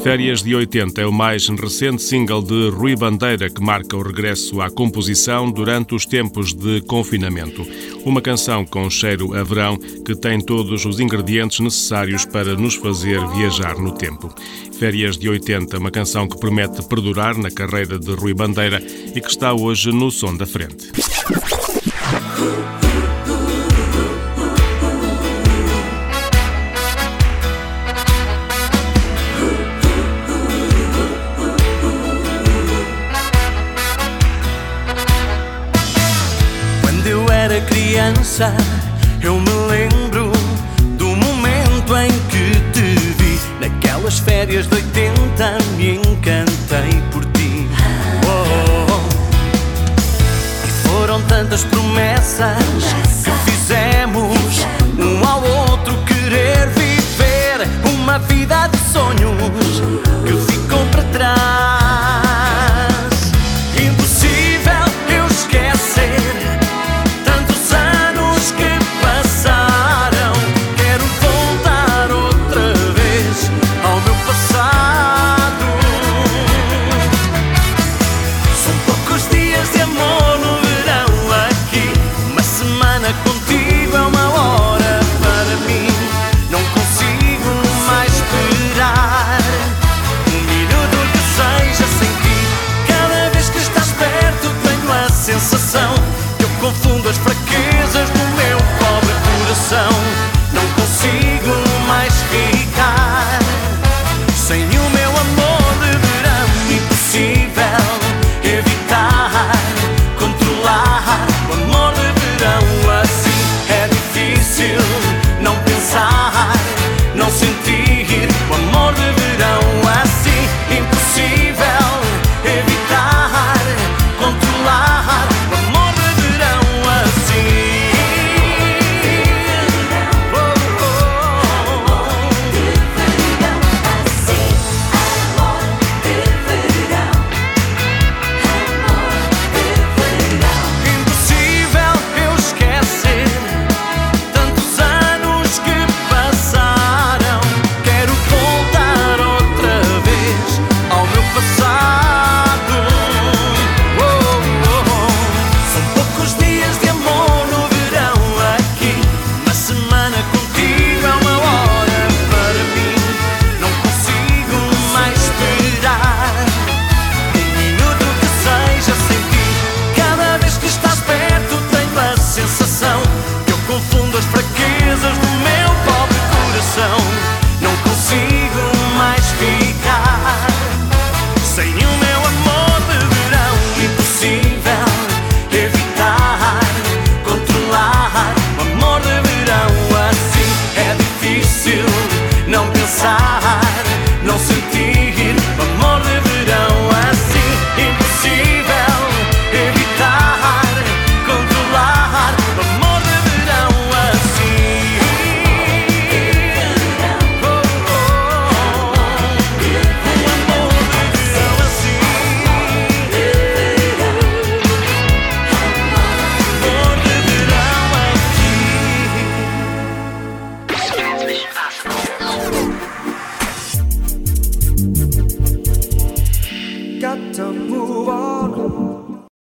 Férias de 80 é o mais recente single de Rui Bandeira, que marca o regresso à composição durante os tempos de confinamento. Uma canção com cheiro a verão que tem todos os ingredientes necessários para nos fazer viajar no tempo. Férias de 80, uma canção que promete perdurar na carreira de Rui Bandeira e que está hoje no Som da Frente. Criança, eu me lembro do momento em que te vi. Naquelas férias de 80 me encantei por ti. E foram tantas promessas que fizemos um ao outro, querer viver uma vida de sonhos que